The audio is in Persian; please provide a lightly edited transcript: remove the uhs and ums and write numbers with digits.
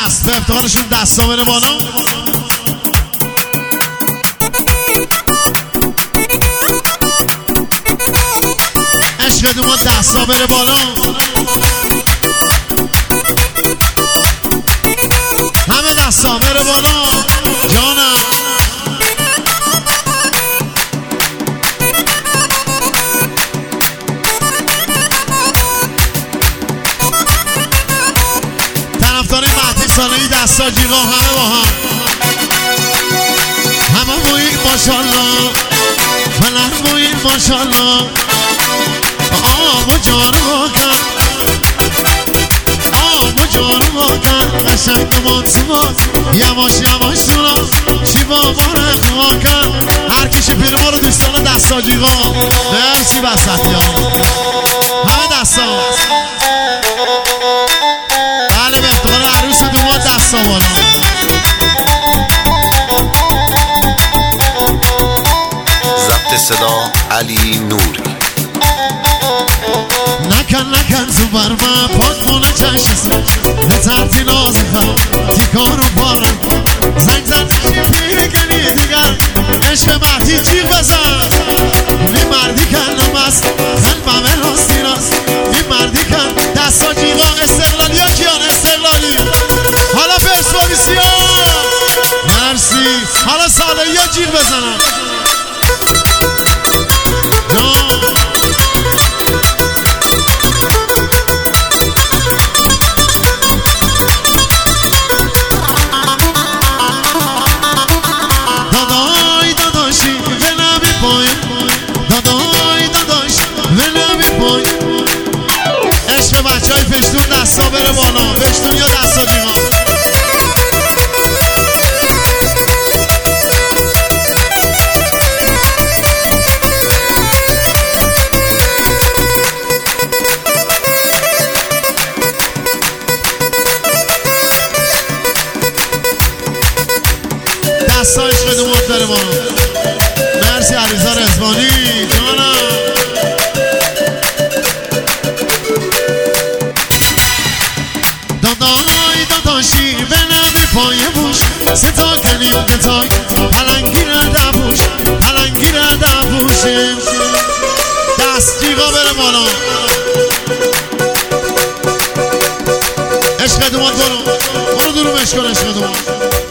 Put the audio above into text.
دست به افتخارشون دستا بره بالا. عشق دوما دستا بره بالا. همه دستا بره بالا جانم. طرفدار مهدی صالحی دستا جیغا همه با هم. همه بویین ماشالله فلر بویین ماشالله. آبا جان واکن آبا جان واکن قشنگ دومان تو یواش یواش تو چی بابا رو واکن. هر کشی پیر ما رو دوستان دستا جیغا مرسی بسطی ها همه دستا. بله به افتخار عروس دومان دستا بالا. ضبط صدا علی نوری. نکن تو بر من پاکمونه چشم به ترتی نازکم تیکار و بارم زنگ زن پیری کنی دیگر عشق مهدی جیغ بزن. بی مردی کردم است قلبم راستی راست بی مردی کن دستا جیغا. استقلالی ها کیان استقلالی حالا پرسپولیسی ها مرسی. حالا صالحی ها جیغ بزنن پشتون دستا بره بالا. پشتون یا دستا جیغا. دستا عشق دومات بره بالا. مرسی علیزا رزوانی جانم. داداشی به نبی پای بوش ستا کنیم دتای پلنگی را دبوش پلنگی را دبوشیم. دست جیغا بره بالا. عشق دومات برو درومش کن عشق دومات.